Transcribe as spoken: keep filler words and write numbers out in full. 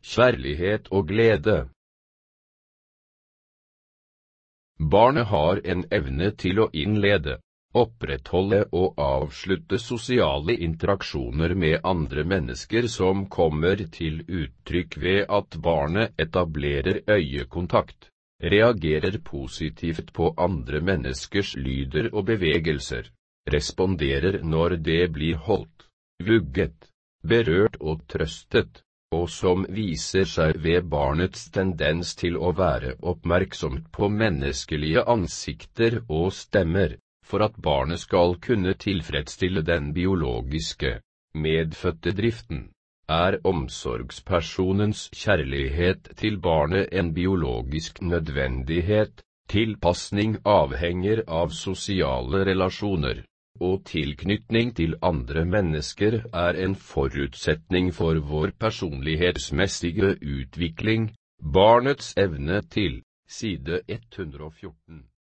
kjærlighet og glede. Barnet har en evne til å innlede, opprettholde og avslutte sosiale interaksjoner med andre mennesker som kommer til uttrykk ved at barnet etablerer øyekontakt, reagerer positivt på andre menneskers lyder og bevegelser, responderer når det blir holdt, vugget, berørt og trøstet, og som viser seg ved barnets tendens til å være oppmerksomt på menneskelige ansikter og stemmer, for at barnet skal kunne tilfredsstille den biologiske, medfødte driften. Er omsorgspersonens kjærlighet til barnet en biologisk nødvendighet? Tilpasning avhenger av sosiale relasjoner, og tilknytning til andre mennesker er en forutsetning for vår personlighetsmessige utvikling. Barnets evne til, side ett hundre og fjorten.